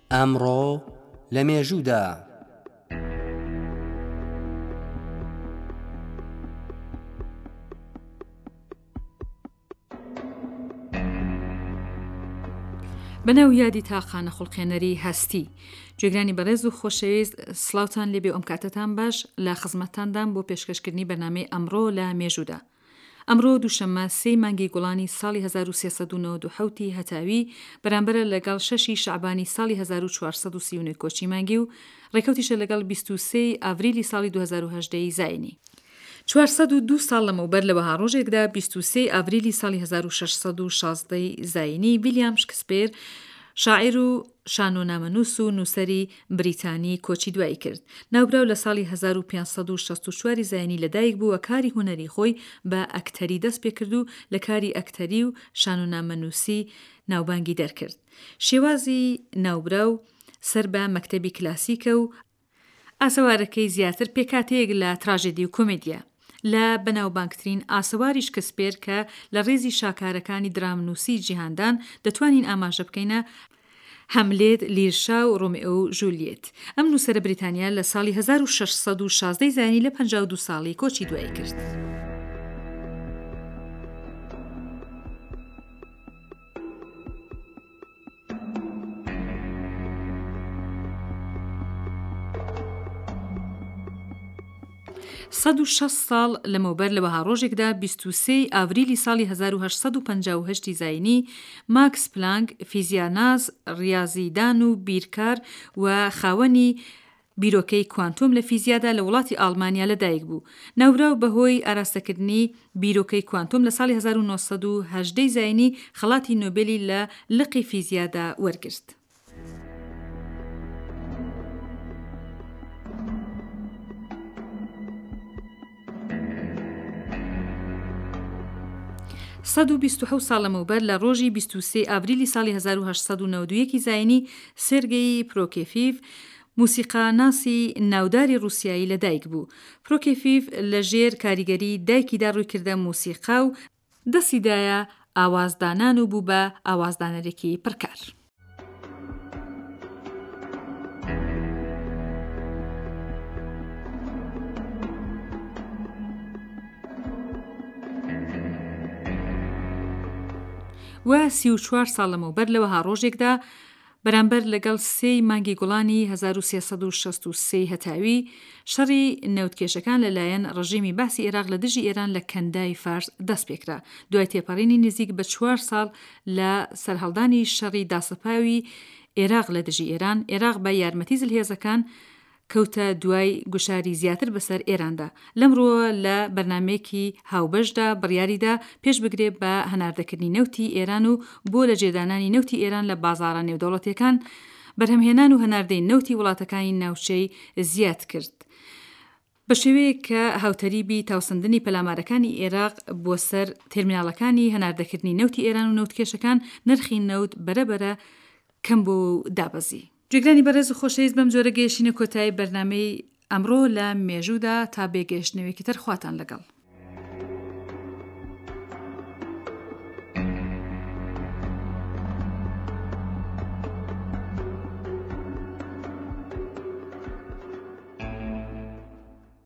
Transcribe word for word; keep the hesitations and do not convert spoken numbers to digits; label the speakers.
Speaker 1: ئەمڕۆ لە مێژوودا
Speaker 2: بەناو یادی تاقانە خوڵقێنەری هەستی جێگرانی بەڕێز و خۆشەویست سڵاوتان لێبێ ئەم کاتتان باش لە خزمەتتاندان بۆ پێشکەشکردنی بەرنامەی ئەمڕۆ لە مێژوودا. ئەمڕۆ دووشەممە سێ مانگی گوڵانی ساڵی هەزار و سێسەد و نۆڤە و حەوتی هەتاوی بەرامبەرە لەگەڵ شەشی شەعبانی ساڵی هەزار و چوارسەد و سی و نۆ کۆچی مانگی و ڕێکەوتیشە لەگەڵ بیست و سێ ئاڤریلی ساڵی دوو هەزار و هەژدە زاینی. چوارسەد و دوو ساڵ لەمەوبەر لە وەها ڕۆژێکدا بیست و سێ ئاڤریلی ساڵی هەزار و شەشسەد و شازدە زاینی ویلیام شکسپێر شاعیر و شانۆنامەنووس و نووسەری بریتانی کۆچی دوایی کرد. ناوبراو لە ساڵی هەزار و پێنجسەد و شەست و چوار زاینی لەدایک بووە کاری هونەری خۆی بە ئەکتەری دەست پێ کرد و لە کاری ئەکتەری و شانۆنامەنووسی ناوبانگی دەرکرد. شێوازی ناوبراو سەر بە مەکتەبی کلاسیکە و ئاسەوارەکەی زیاتر پێکاتەیەک لە تراژێدی و کۆمێدیە. لە بەناوبانگترین ئاسەواری شکسپێر کە لە ڕێزی شاکارەکانی درامنووسی جیهاندان دەتوانین ئاماژە بکەینە هەملێت، لیرشا و ڕۆمێۆ و ژولیێت. ئەم نووسەرە بریتانیا لە ساڵی هەزار و شەشسەد و شازدە زاینی لە پەنجاو و دوو ساڵی کۆچی دوایی کرد. سەد و شەش ساڵ لەمەوبەر لە وەها ڕۆژێکدا بیست و سێ ئاڤریلی ساڵی هەزار و هەشتسەد و پەنجا و هەشت زاینی ماکس پلانک فیزیاناز، ڕیاضیدان و بیرکار و خاوەنی بیرۆکەی کوانتۆم لە فیزیادا لە وڵاتی ئاڵمانیا لەدایک بوو. ناوراو بەهۆی ئاراستەکردنی بیرۆکەی کوانتۆم لە ساڵی هەزار و نۆ سەد و هەژدە زاینی خەڵاتی نۆبێلی لە لقی فیزیادا وەرگرت. سەد و بیست و حەوت ساڵ لەمەوبەر لە ڕۆژی بیست و سێ ئاڤریلی ساڵی هەزار و هەشتسەد و نەوە و یەک زاینی سێرگەی پرۆکێفیڤ موسیقاناسی ناوداری ڕووسیایی لەدایک بوو. پرۆکێفیڤ لەژێر کاریگەری دایکیدا ڕوویکردە موسیقا و دەستیدایە ئاوازدانان و بوو بە ئاوازدانەرێکی پڕکار. و سی و چوار ساڵ لەمەوبەر لەوەها ڕۆژێکدا بەرامبەر لەگەڵ سێی مانگی گوڵانی هەزار و سێسەد و شەست و سێ هەتاوی شەڕی نەوتکێشەکان لەلایەن ڕژیمی باسی عێراق لە دژی ئێران لە کەندای فارس دەست پێکرا. دوای تێپەڕینی نزیک بە چوار ساڵ لە سەرهەڵدانی شەڕی داسەپاوی عێراق لە دژی ئێران، عێراق بە یارمەتی زلهێزەکان کەوتە دوای گوشاری زیاتر بەسەر ئێراندا. لەمڕۆ لە بەرنمەیەکی هاوبەشدا بڕیاریدا پێش بگرێت بە هەناردەکردنی نەوتی ئێران و بۆ لە جێدانانی نەوتی ئێران لە بازاڕە نێودەوڵەتیەکان بەرهەمهێنان و هەناردەی نەوتی وڵاتەکانی ناوچەی زیاد کرد. بە شێوەیەک کە هاوتەریبی تاوسندنی پەلامارەکانی عێراق بۆ سەر تێرمیناڵەکانی هەناردەکردنی نەوتی ئێران و نەوتکێشەکان نرخی نەوت بەرەبەرە کەم بۆ دابەزی. جێگرانی بەڕێز و خۆشەویست بەم جۆرە گەیشتنە کۆتایی بەرنامەی ئەمڕۆ لە مێژوودا تا بێگەیشتنەوەیەکی تر خواتان لەگەڵ.